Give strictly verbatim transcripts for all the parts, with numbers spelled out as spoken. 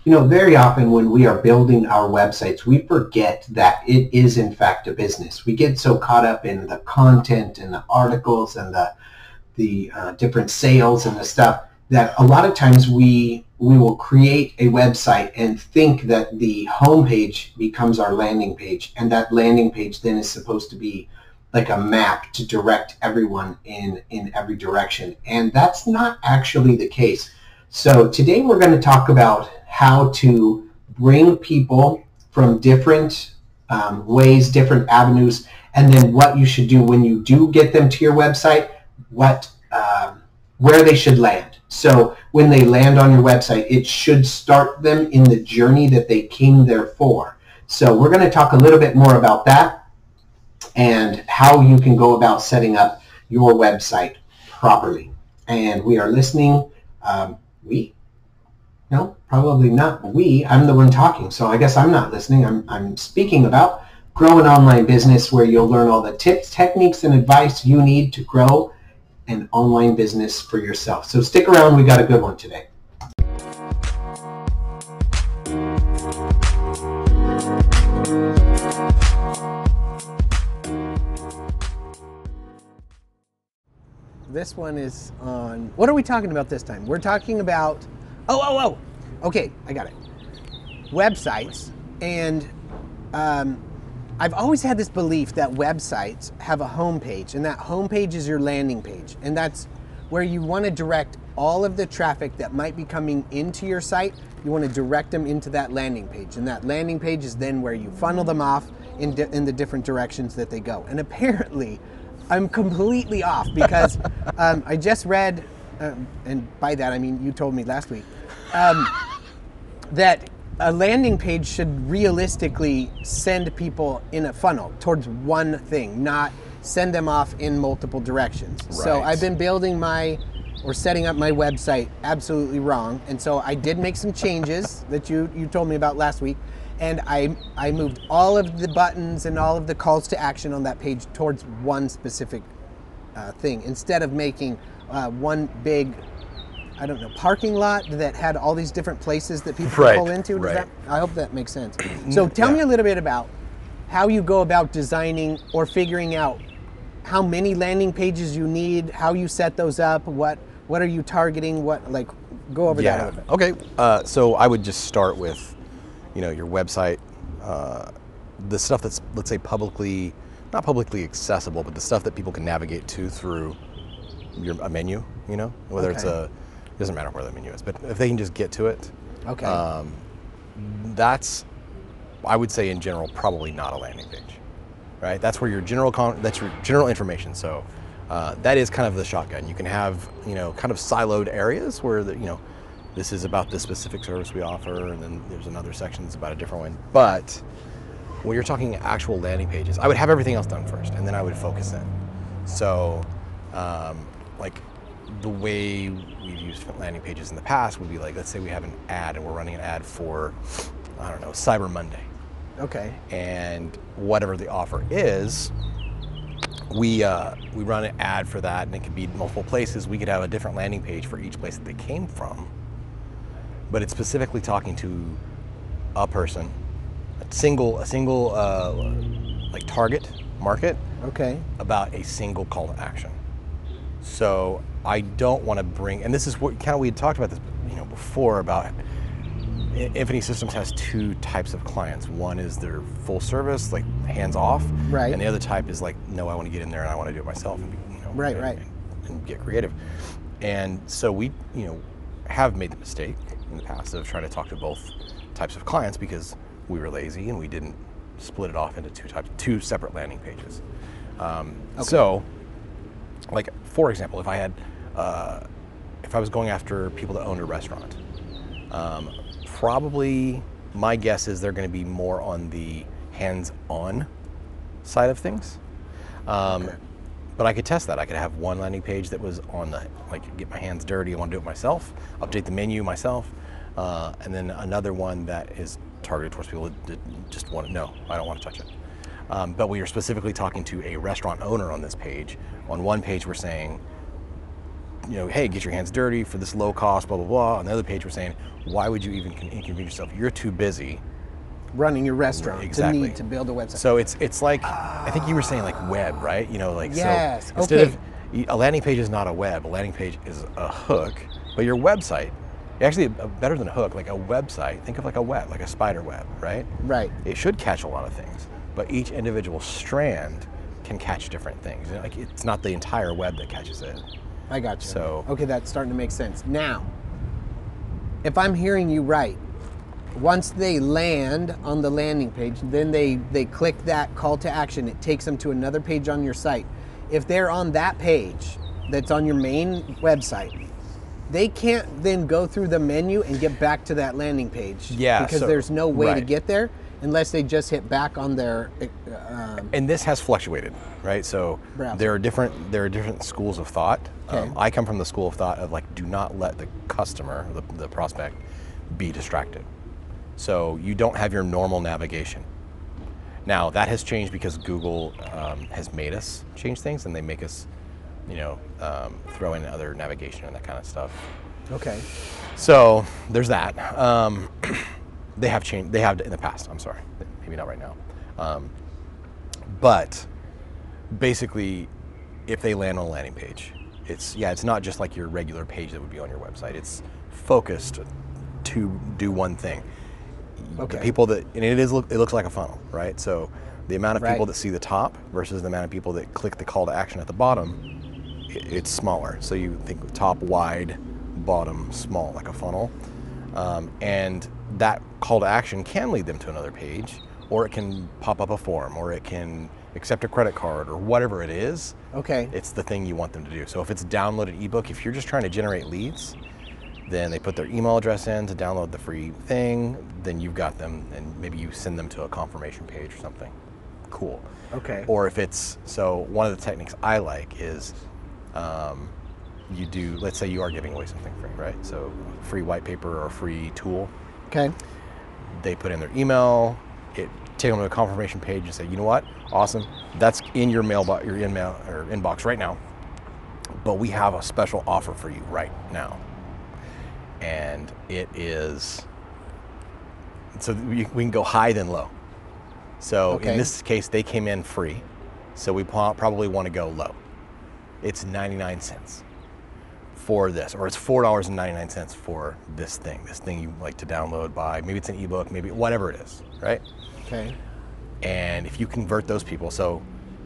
you know, very often when we are building our websites, we forget that it is in fact a business. We get so caught up in the content and the articles and the the uh, different sales and the stuff that a lot of times we we will create a website and think that the homepage becomes our landing page, and that landing page then is supposed to be like a map to direct everyone in in every direction, and that's not actually the case. So today we're going to talk about how to bring people from different um, ways, different avenues, and then what you should do when you do get them to your website, what um, where they should land. So when they land on your website, it should start them in the journey that they came there for. So we're going to talk a little bit more about that and how you can go about setting up your website properly. And we are listening. Um, we? No, probably not we. I'm the one talking, so I guess I'm not listening. I'm, I'm speaking about Grow an Online Business, where you'll learn all the tips, techniques, and advice you need to grow an online business for yourself. So stick around. We got a good one today. This one is on, what are we talking about this time? We're talking about, oh, oh, oh, okay, I got it. Websites, and um, I've always had this belief that websites have a home page, and that home page is your landing page, and that's where you want to direct all of the traffic that might be coming into your site. You want to direct them into that landing page, and that landing page is then where you funnel them off in, di- in the different directions that they go. And apparently, I'm completely off because um, I just read, um, and by that I mean you told me last week, um, that a landing page should realistically send people in a funnel towards one thing, not send them off in multiple directions. Right. So I've been building my, or setting up my website absolutely wrong, and so I did make some changes that you, you told me about last week, and I, I moved all of the buttons and all of the calls to action on that page towards one specific uh, thing, instead of making uh, one big, I don't know, parking lot that had all these different places that people right, can pull into. Does right. that, I hope that makes sense. So tell yeah. me a little bit about how you go about designing or figuring out how many landing pages you need, how you set those up, what what are you targeting, what, like, go over yeah. that a little bit. Okay, uh, so I would just start with, you know, your website, uh, the stuff that's, let's say, publicly, not publicly accessible, but the stuff that people can navigate to through your a menu, you know, whether okay. it's a, it doesn't matter where that menu is, but if they can just get to it, okay. um, that's, I would say in general, probably not a landing page, right? That's where your general, con that's your general information. So uh, that is kind of the shotgun. You can have, you know, kind of siloed areas where, the, you know, this is about this specific service we offer, and then there's another section that's about a different one. But when you're talking actual landing pages, I would have everything else done first, and then I would focus in. So, um, like, the way we've used landing pages in the past would be like, let's say we have an ad and we're running an ad for, I don't know, Cyber Monday. Okay. And whatever the offer is, we uh, we run an ad for that, and it could be multiple places. We could have a different landing page for each place that they came from, but it's specifically talking to a person, a single, a single uh, like target market. Okay. About a single call to action. So I don't want to bring, and this is what kind of we had talked about this, you know, before about Infinity Systems has two types of clients. One is their full service, like hands off, right? And the other type is like, no, I want to get in there and I want to do it myself, and you know, right, and, right, and, and get creative. And so we, you know, have made the mistake in the past of trying to talk to both types of clients because we were lazy and we didn't split it off into two types, two separate landing pages. Um, okay. So, like for example, if I had, uh, if I was going after people that owned a restaurant. Um, Probably, my guess is they're going to be more on the hands-on side of things. Um, okay. But I could test that. I could have one landing page that was on the, like, get my hands dirty, I want to do it myself, update the menu myself, uh, and then another one that is targeted towards people that just want to know, I don't want to touch it. Um, but we are specifically talking to a restaurant owner on this page. On one page we're saying, you know, hey, get your hands dirty for this low cost, blah, blah, blah. On the other page, we're saying, why would you even inconvenience yourself? You're too busy running your restaurant exactly. to need to build a website. So it's it's like, I think you were saying like web, right? You know, like, yes. so instead okay. of, a landing page is not a web, a landing page is a hook, but your website, actually better than a hook, like a website, think of like a web, like a spider web, right? Right. It should catch a lot of things, but each individual strand can catch different things. Like it's not the entire web that catches it. I got you. So, okay, that's starting to make sense. Now, if I'm hearing you right, once they land on the landing page, then they, they click that call to action. It takes them to another page on your site. If they're on that page that's on your main website, they can't then go through the menu and get back to that landing page. Yeah, because so, there's no way right. to get there unless they just hit back on their. Um, and this has fluctuated, right? So browser. there are different there are different schools of thought. Okay. Um, I come from the school of thought of like, do not let the customer, the, the prospect, be distracted. So you don't have your normal navigation. Now that has changed because Google um, has made us change things, and they make us, you know, um, throw in other navigation and that kind of stuff. okay. So there's that. Um, they have changed. They have in the past. I'm sorry, maybe not right now. Um, but basically, if they land on a landing page, it's yeah, it's not just like your regular page that would be on your website. It's focused to do one thing. Okay. The people that and it is it looks like a funnel, right? So the amount of Right. people that see the top versus the amount of people that click the call to action at the bottom, it, it's smaller. So you think top wide, bottom small, like a funnel, um, and that call to action can lead them to another page, or it can pop up a form, or it can accept a credit card, or whatever it is. Okay. It's the thing you want them to do. So if it's downloaded ebook, if you're just trying to generate leads, then they put their email address in to download the free thing, then you've got them, and maybe you send them to a confirmation page or something. Cool. Okay. Or if it's, so one of the techniques I like is um, you do, let's say you are giving away something free, right? So free white paper or free tool. Okay. They put in their email, it take them to a confirmation page and say, you know what, awesome, that's in your mailbox, your email or inbox right now, but we have a special offer for you right now. And it is, so we, we can go high then low. So Okay. in this case, they came in free, so we po- probably want to go low. It's ninety-nine cents for this, or it's four dollars and ninety-nine cents for this thing, this thing you like to download by, maybe it's an ebook, maybe whatever it is, right? Okay. And if you convert those people, so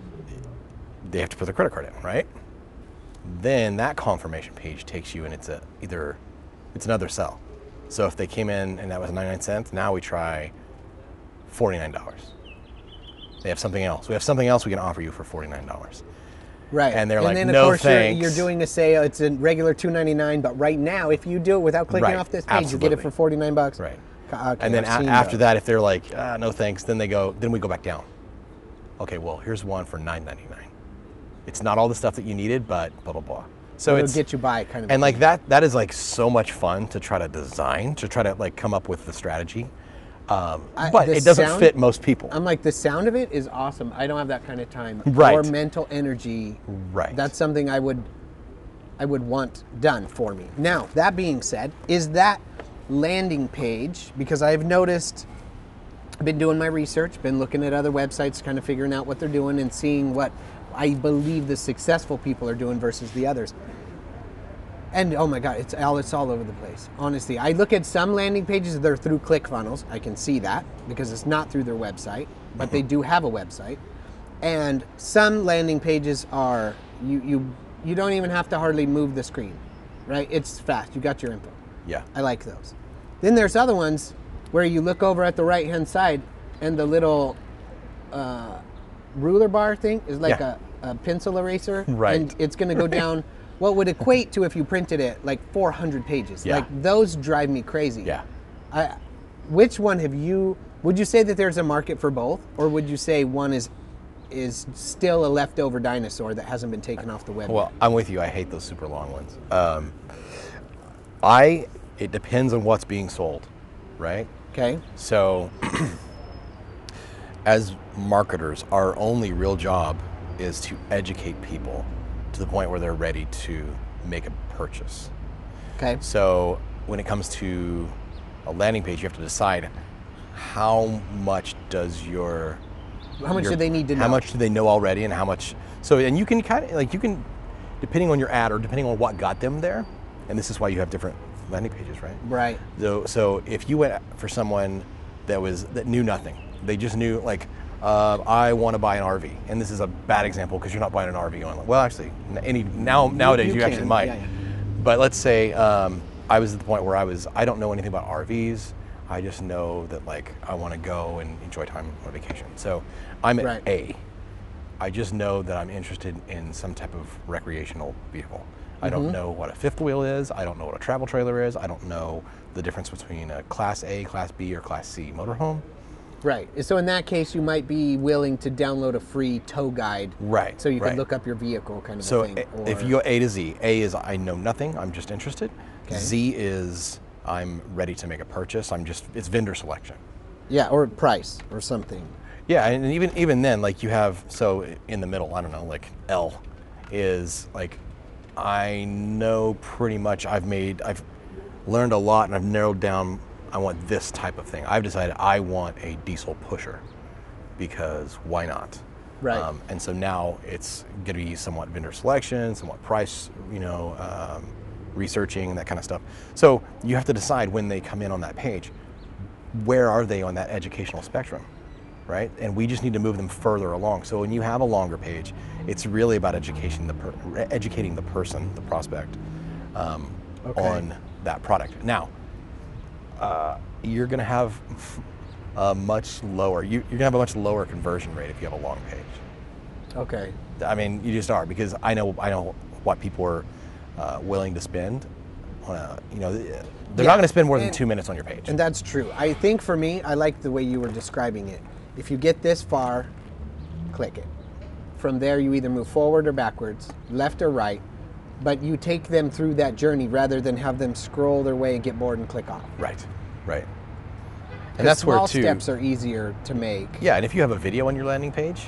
they have to put their credit card in, right? Then that confirmation page takes you, and it's a either it's another sell. So if they came in and that was ninety-nine cents, now we try forty-nine dollars. They have something else. We have something else we can offer you for forty-nine dollars. Right. And they're like, then, of no course, thanks. You're, you're doing a sale. It's a regular two ninety-nine, but right now, if you do it without clicking Right. off this page, you get it Absolutely. for forty-nine bucks. Right. Okay, And then I've a- seen after those. that, if they're like, ah, no thanks, then they go, then we go back down. Okay, well, here's one for nine ninety-nine. It's not all the stuff that you needed, but blah, blah, blah. So it'll it's, get you by kind of. and thing. like that, that is like so much fun to try to design, to try to like come up with the strategy. Um, I- but the it doesn't sound- fit most people. I'm like, the sound of it is awesome. I don't have that kind of time Right. or mental energy. Right. That's something I would, I would want done for me. Now, that being said, is that landing page, because I've noticed, I've been doing my research, been looking at other websites, kind of figuring out what they're doing and seeing what I believe the successful people are doing versus the others. And oh my God, it's all it's all over the place. Honestly, I look at some landing pages, they're through ClickFunnels. I can see that because it's not through their website, but they do have a website. And some landing pages are you you you don't even have to hardly move the screen, right? It's fast. You got your info. Yeah. I like those. Then there's other ones where you look over at the right hand side and the little uh, ruler bar thing is like Yeah. a, a pencil eraser, Right. and it's going to go down what would equate to, if you printed it, like four hundred pages. Yeah. Like those drive me crazy. Yeah. I, which one have you? Would you say that there's a market for both, or would you say one is is still a leftover dinosaur that hasn't been taken off the web? Well, I'm with you. I hate those super long ones. Um, I, it depends on what's being sold, right? Okay. So as marketers, our only real job is to educate people to the point where they're ready to make a purchase. Okay. So when it comes to a landing page, you have to decide how much does your How much your- do they need to know? How much do they know already, and how much? So, and you can kind of like you can, depending on your ad or depending on what got them there, and this is why you have different landing pages, right? Right. So, so if you went for someone that was that knew nothing, they just knew like, uh, I want to buy an R V, and this is a bad example because you're not buying an R V online. Well, actually, any now nowadays you, you actually can, might. yeah, yeah. But let's say um, I was at the point where I was I don't know anything about R Vs. I just know that like I want to go and enjoy time on vacation. So I'm at Right. A. I just know that I'm interested in some type of recreational vehicle. I don't know what a fifth wheel is. I don't know what a travel trailer is. I don't know the difference between a Class A, Class B, or Class C motorhome. Right. So in that case, you might be willing to download a free tow guide. Right. So you right. can look up your vehicle kind of So a thing. a- if or- you go A to Z, A is I know nothing. I'm just interested. Okay. Z is I'm ready to make a purchase. I'm just it's vendor selection. Yeah, or price or something. Yeah, and even even then, like you have so in the middle, I don't know, like L is like I know pretty much. I've made I've learned a lot, and I've narrowed down. I want this type of thing. I've decided I want a diesel pusher because why not? Right. Um, and so now it's going to be somewhat vendor selection, somewhat price, you know, um, researching, that kind of stuff. So you have to decide when they come in on that page, where are they on that educational spectrum, right? And we just need to move them further along. So when you have a longer page, it's really about education the per- educating the person, the prospect, um, Okay. on that product. Now, uh, you're going to have a much lower. You, you're going to have a much lower conversion rate if you have a long page. Okay. I mean, you just are, because I know I know what people are uh, willing to spend on a, you know, they're Yeah, not going to spend more than and- two minutes on your page. And that's true. I think for me, I like the way you were describing it. If you get this far, click it. From there, you either move forward or backwards, left or right, but you take them through that journey rather than have them scroll their way and get bored and click off. Right, right. And And that's where small too. steps are easier to make. Yeah, and if you have a video on your landing page,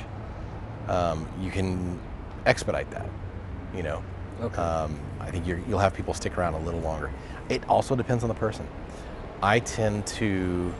um, you can expedite that. You know, Okay. um, I think you're, you'll have people stick around a little longer. It also depends on the person. I tend to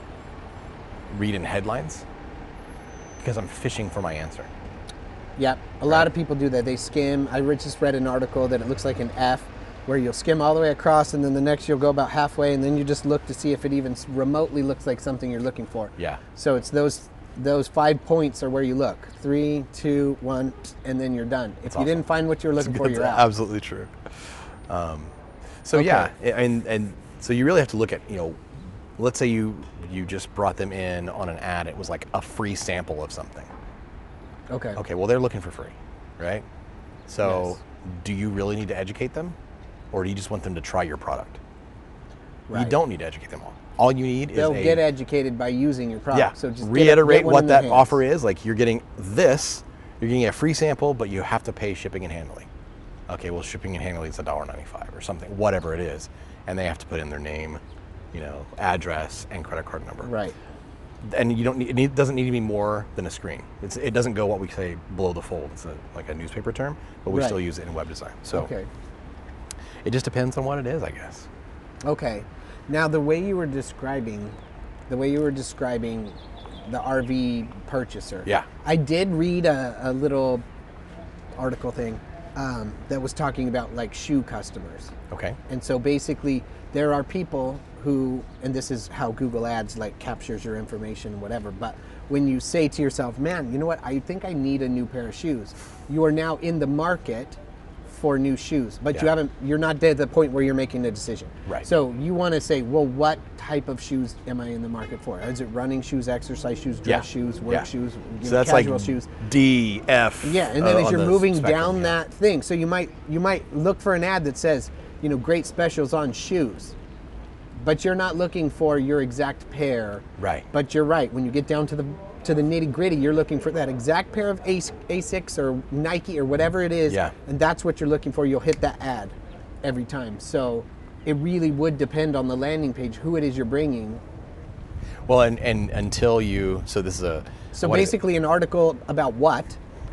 read in headlines because I'm fishing for my answer. Yep, a lot of people do that. They skim. I re- just read an article that it looks like an F, where you'll skim all the way across, and then the next you'll go about halfway, and then you just look to see if it even s- remotely looks like something you're looking for. Yeah. So it's those those five points are where you look. Three, two, one, and then you're done. If That's you awesome. didn't find what you're looking for, That's you're out. absolutely true. Um, so Okay. yeah, and and so you really have to look at, you know, let's say you you just brought them in on an ad. It was like a free sample of something. Okay. Okay, well, they're looking for free, right? So Yes. do you really need to educate them, or do you just want them to try your product? You Right. don't need to educate them all. All you need They'll is a get educated by using your product. yeah. So just get it- reiterate get one what in their that hands. offer is. Like, you're getting this, you're getting a free sample, but you have to pay shipping and handling. Okay, well, shipping and handling is a dollar ninety-five or something, whatever it is, and they have to put in their name, you know, address, and credit card number. Right. And you don't need, it need- doesn't need to be more than a screen. It's, it doesn't go what we say below the fold. It's a, like a newspaper term, but we Right. still use it in web design. So Okay. it just depends on what it is, I guess. Okay. Now the way you were describing, the way you were describing the R V purchaser. Yeah. I did read a, a little article thing um, that was talking about like shoe customers. Okay. And so basically there are people who, and this is how Google Ads like captures your information, whatever, but when you say to yourself, man, you know what, I think I need a new pair of shoes, you are now in the market for new shoes, but you Yeah. haven't, you're not at the point where you're making a decision. Right. So you want to say, well, what type of shoes am I in the market for? Is it running shoes, exercise shoes, dress Yeah. shoes, work Yeah. shoes, you So know, that's casual like shoes? D, F. Yeah, and then uh, as on you're the moving spectrum, down yeah. that thing, so you might you might look for an ad that says, you know, great specials on shoes, but you're not looking for your exact pair. Right. But you're right. When you get down to the to the nitty gritty, you're looking for that exact pair of As- Asics or Nike or whatever it is, Yeah. and that's what you're looking for. You'll hit that ad every time. So it really would depend on the landing page who it is you're bringing. Well, and, and until you, so this is a. So what is it? basically, an article about what?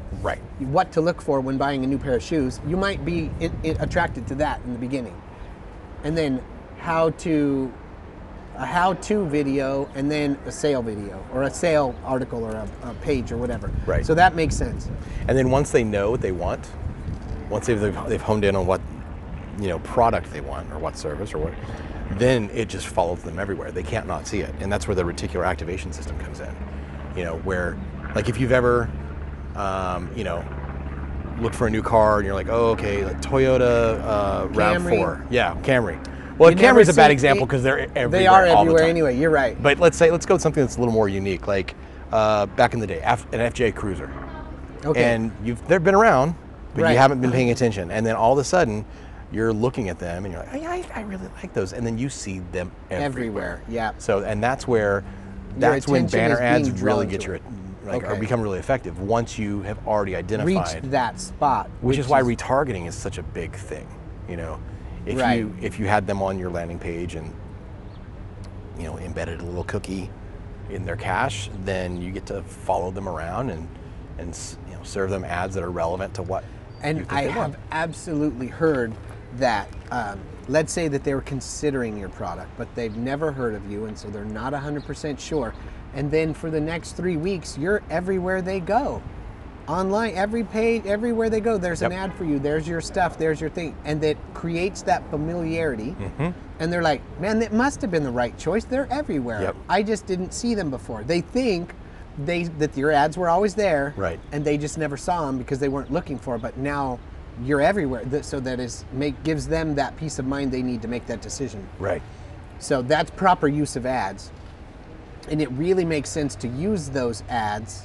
Right. what to look for when buying a new pair of shoes, you might be it, it attracted to that in the beginning. And then how to, a how-to video, and then a sale video, or a sale article, or a, a page, or whatever. Right. So that makes sense. And then once they know what they want, once they've, they've honed in on what, you know, product they want, or what service, or what, then it just follows them everywhere. They can't not see it. And that's where the reticular activation system comes in. You know, where, like if you've ever, um, you know, looked for a new car and you're like, oh, okay, like Toyota uh, RAV four. Yeah, Camry. Well, You never Camry's a bad see- example because they're everywhere. They are all the everywhere time. anyway, you're right. But let's say, let's go with something that's a little more unique, like uh, back in the day, F, an F J Cruiser. Okay. And you've they've been around, but Right. you haven't been paying attention. And then all of a sudden, you're looking at them and you're like, oh, yeah, I, I really like those. And then you see them everywhere. Everywhere, yeah. So, and that's where, that's when attention banner is ads being really drawn get to your, it. like, or Okay. become really effective once you have already identified. Reached that spot. Which is why retargeting is such a big thing. You know, if Right. you if you had them on your landing page and, you know, embedded a little cookie in their cache, then you get to follow them around and and s- you know, serve them ads that are relevant to what you And think I they have want. absolutely heard that, um, let's say that they were considering your product, but they've never heard of you, and so they're not one hundred percent sure. And then for the next three weeks, you're everywhere they go. Online, every page, everywhere they go, there's an Yep. ad for you, there's your stuff, there's your thing. And that creates that familiarity. Mm-hmm. And they're like, man, that must have been the right choice. They're everywhere. Yep. I just didn't see them before. They think they that your ads were always there, Right. and they just never saw them because they weren't looking for. But now you're everywhere, Th- so that is make gives them that peace of mind they need to make that decision. Right. So that's proper use of ads, and it really makes sense to use those ads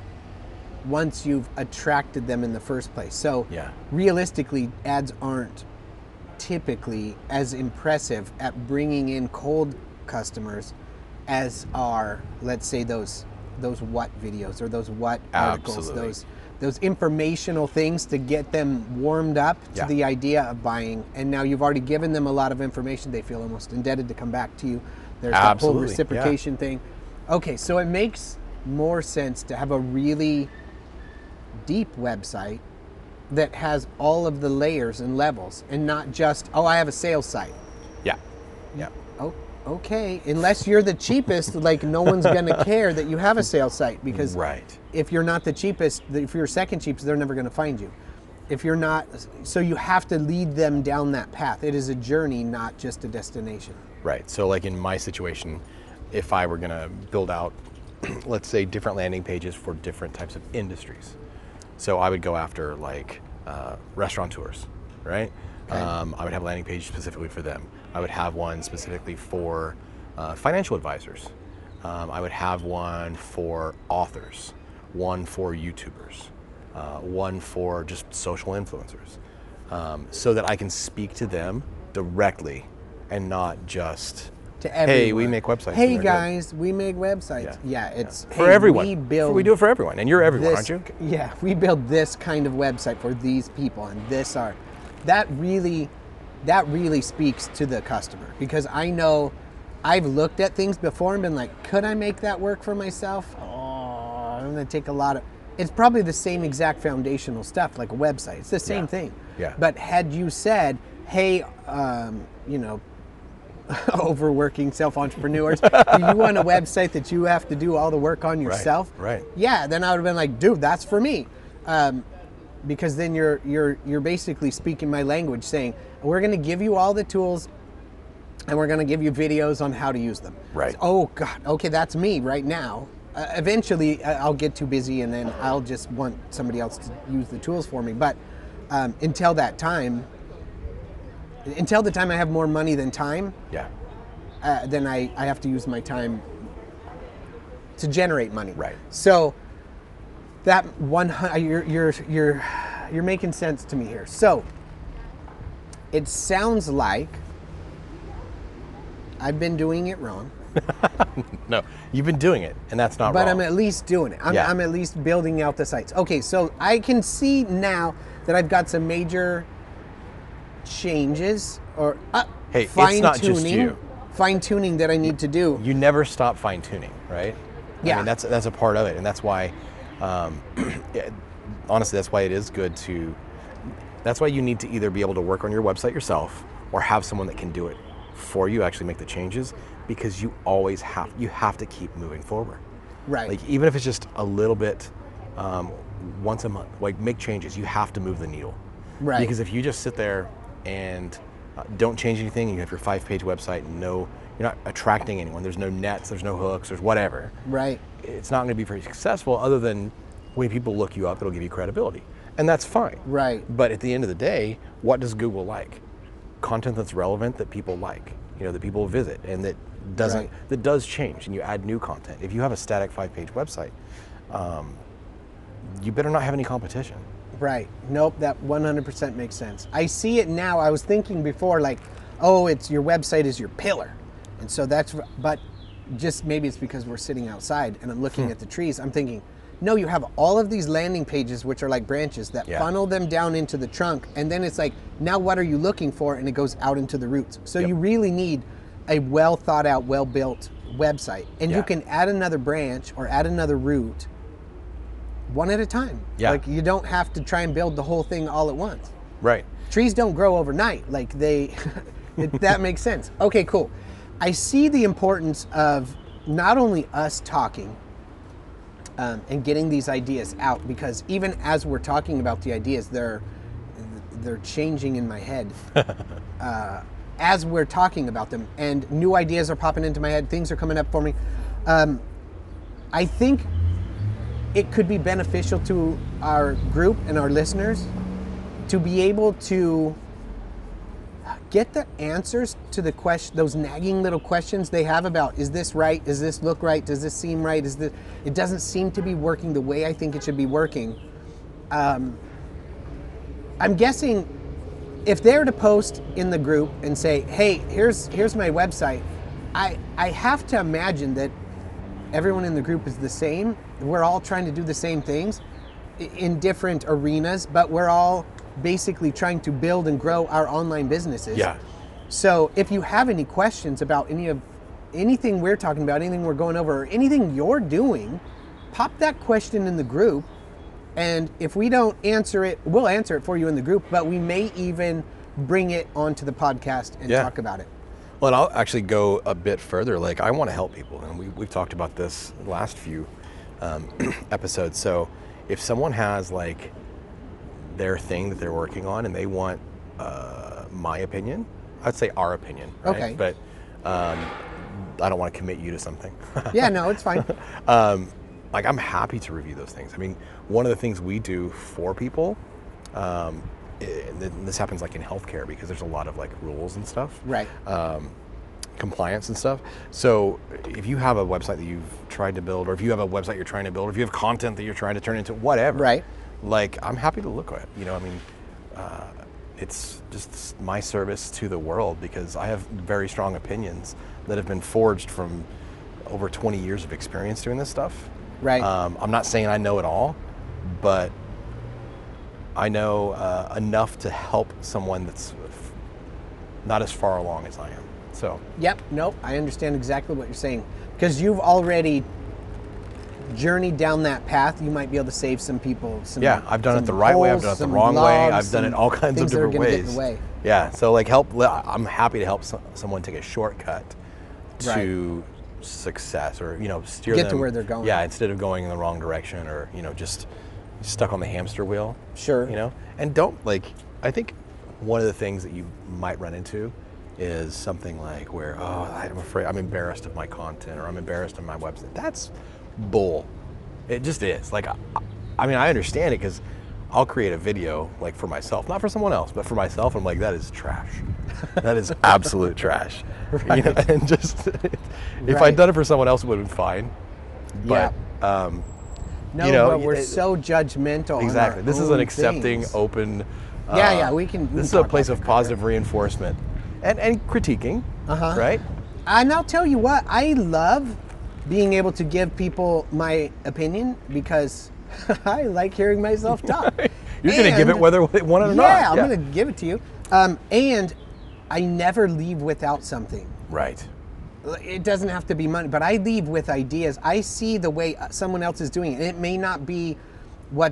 once you've attracted them in the first place. So Yeah. realistically, ads aren't typically as impressive at bringing in cold customers as are, let's say, those those what videos or those what articles, Absolutely. those those informational things to get them warmed up to Yeah. the idea of buying. And now you've already given them a lot of information. They feel almost indebted to come back to you. There's that whole Absolutely, yeah. reciprocation thing. Okay, so it makes more sense to have a really deep website that has all of the layers and levels, and not just, oh, I have a sales site. Yeah. Yeah. Oh, okay. Unless you're the cheapest, like no one's gonna care that you have a sales site, because Right. if you're not the cheapest, if you're second cheapest, they're never gonna find you. If you're not, so you have to lead them down that path. It is a journey, not just a destination. Right. So, like in my situation, if I were going to build out, let's say, different landing pages for different types of industries, so I would go after like uh, restaurateurs, right? Okay. Um, I would have a landing page specifically for them. I would have one specifically for uh, financial advisors. Um, I would have one for authors, one for YouTubers, uh, one for just social influencers, um, so that I can speak to them directly and not just, To hey, we everyone. make websites. Hey and they're good." guys, we make websites. Yeah. Yeah, it's For hey, everyone. We build. we do it for everyone, and you're everyone, this, aren't you? Yeah, we build this kind of website for these people, and this are that really that really speaks to the customer, because I know I've looked at things before and been like, could I make that work for myself? Oh, I'm gonna take a lot of. It's probably the same exact foundational stuff like a website. It's the same Yeah. thing. Yeah. But had you said, hey, um, you know, overworking self-entrepreneurs, do you want a website that you have to do all the work on yourself? right. Yeah, then I would have been like, dude, that's for me. Um, because then you're you're you're basically speaking my language, saying, we're gonna give you all the tools and we're gonna give you videos on how to use them. Right. Oh God, okay, that's me right now. Uh, eventually I- I'll get too busy and then I'll just want somebody else to use the tools for me. But um, until that time, until the time I have more money than time, Yeah. uh, then I, I have to use my time to generate money. Right. So that one hundred, you're you're you're you're making sense to me here. So it sounds like I've been doing it wrong, No, you've been doing it, and that's not but wrong. I'm at least doing it. I'm, Yeah. I'm at least building out the sites. Okay, so I can see now that I've got some major changes or uh, Hey, it's fine not just tuning, you. fine tuning that I need to do. You never stop fine tuning, right? I Yeah. mean, that's that's a part of it, and that's why um, yeah, honestly, that's why it is good to, that's why you need to either be able to work on your website yourself or have someone that can do it for you, actually make the changes, because you always have, you have to keep moving forward. Right. Like, even if it's just a little bit, um, once a month, like make changes, you have to move the needle. Right. Because if you just sit there and uh, don't change anything, and you have your five page website and no, you're not attracting anyone, there's no nets, there's no hooks, there's whatever. Right. It's not gonna be very successful, other than when people look you up, it'll give you credibility. And that's fine. Right. But at the end of the day, what does Google like? Content that's relevant, that people like, you know, that people visit, and that doesn't, Right. that does change, and you add new content. If you have a static five page website, um, you better not have any competition. Right. Nope, that one hundred percent makes sense. I see it now. I was thinking before, like, oh, it's your website is your pillar. And so that's, but just maybe it's because we're sitting outside and I'm looking Hmm. at the trees. I'm thinking, no, you have all of these landing pages, which are like branches that Yeah. funnel them down into the trunk. And then it's like, now what are you looking for? And it goes out into the roots. So Yep. you really need a well thought out, well built website. And Yeah. you can add another branch or add another root one at a time. Yeah. Like, you don't have to try and build the whole thing all at once. Right. Trees don't grow overnight. Like they, it, that makes sense. Okay, cool. I see the importance of not only us talking um, and getting these ideas out, because even as we're talking about the ideas, they're they're changing in my head uh, as we're talking about them, and new ideas are popping into my head. Things are coming up for me. Um, I think it could be beneficial to our group and our listeners to be able to get the answers to the question, those nagging little questions they have about, is this right? Does this look right? Does this seem right? Is this, it doesn't seem to be working the way I think it should be working. Um, I'm guessing if they're to post in the group and say, hey, here's here's my website, I I have to imagine that everyone in the group is the same. We're all trying to do the same things i- in different arenas, but we're all basically trying to build and grow our online businesses. Yeah. So if you have any questions about any of anything we're talking about, anything we're going over, or anything you're doing, pop that question in the group. And if we don't answer it, we'll answer it for you in the group, but we may even bring it onto the podcast and Yeah. talk about it. Well, and I'll actually go a bit further. Like, I want to help people, and we, we've talked about this the last few um, episodes. So if someone has like their thing that they're working on and they want uh, my opinion, I'd say our opinion, right? Okay. But um, I don't want to commit you to something. Yeah, no, it's fine. um, like, I'm happy to review those things. I mean, one of the things we do for people, um, and this happens like in healthcare, because there's a lot of like rules and stuff. Right. Um, compliance and stuff. So if you have a website that you've tried to build, or if you have a website you're trying to build, or if you have content that you're trying to turn into whatever, Right. like, I'm happy to look at it. You know, I mean, uh, it's just my service to the world, because I have very strong opinions that have been forged from over twenty years of experience doing this stuff. Right. Um, I'm not saying I know it all, but I know uh, enough to help someone that's f- not as far along as I am. So Yep, nope, I understand exactly what you're saying. Because you've already journeyed down that path, you might be able to save some people. Some, yeah, I've done it some the right way. I've holes, done it the some wrong way. logs, I've done it some all kinds of things that are different gonna get in ways. the way. Yeah, so like help. I'm happy to help so, someone take a shortcut to success, or you know, steer Get them to where they're going. Yeah, instead of going in the wrong direction, or you know, just stuck on the hamster wheel. Sure. You know, and don't like. I think one of the things that you might run into is something like where, oh, I'm afraid, I'm embarrassed of my content, or I'm embarrassed of my website. That's bull. It just is. Like, I, I mean, I understand it, because I'll create a video like for myself, not for someone else, but for myself. I'm like, that is trash. That is absolute trash. Right. You know, and just if Right. I'd done it for someone else, it would have been fine. But um, No, you know, but we're it- so judgmental. on exactly. our This is own an accepting, things. open. Uh, Yeah, yeah, we can- we This can is a talk place about of that. positive reinforcement and and critiquing. Uh-huh. Right. And I'll tell you what, I love being able to give people my opinion, because I like hearing myself talk. You're going to give it And- whether they want it or yeah, not. I'm going to give it to you. Um, and I never leave without something. Right. It doesn't have to be money, but I leave with ideas. I see the way someone else is doing it. And it may not be what's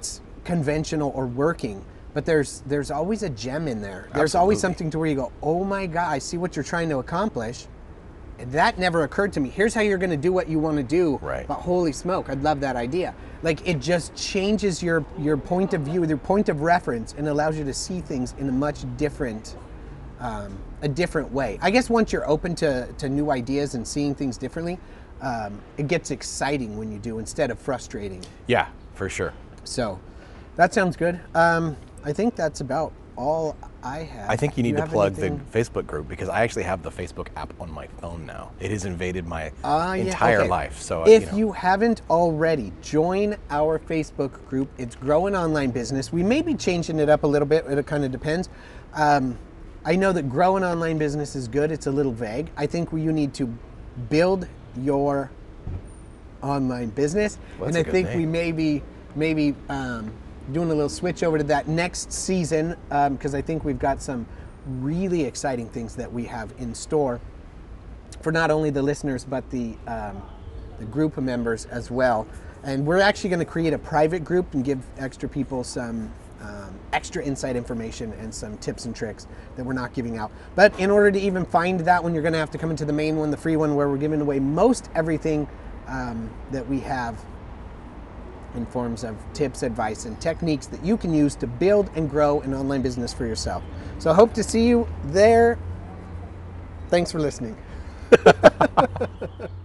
conventional or working, but there's there's always a gem in there. There's always Absolutely. something to where you go, oh my God, I see what you're trying to accomplish. That never occurred to me. Here's how you're going to do what you want to do. Right. But holy smoke, I'd love that idea. Like, it just changes your your point of view, your point of reference, and allows you to see things in a much different, um, a different way. I guess once you're open to, to new ideas and seeing things differently, um, it gets exciting when you do instead of frustrating. Yeah, for sure. So, that sounds good. Um, I think that's about all I have. I think you need to have plug anything? the Facebook group because I actually have the Facebook app on my phone now. It has invaded my Uh, yeah, entire okay. life. So if you, know. you haven't already, join our Facebook group. It's Growing Online Business. We may be changing it up a little bit. It kind of depends. Um, I know that growing online business is good. It's a little vague. I think you need to build your online business, Well, and that's I a good think name. we may be maybe um, doing a little switch over to that next season because I think we've got some really exciting things that we have in store for not only the listeners but the um, the group of members as well. And we're actually going to create a private group and give extra people some um, extra inside information and some tips and tricks that we're not giving out. But in order to even find that one, you're going to have to come into the main one, the free one, where we're giving away most everything um, that we have in forms of tips, advice, and techniques that you can use to build and grow an online business for yourself. So I hope to see you there. Thanks for listening.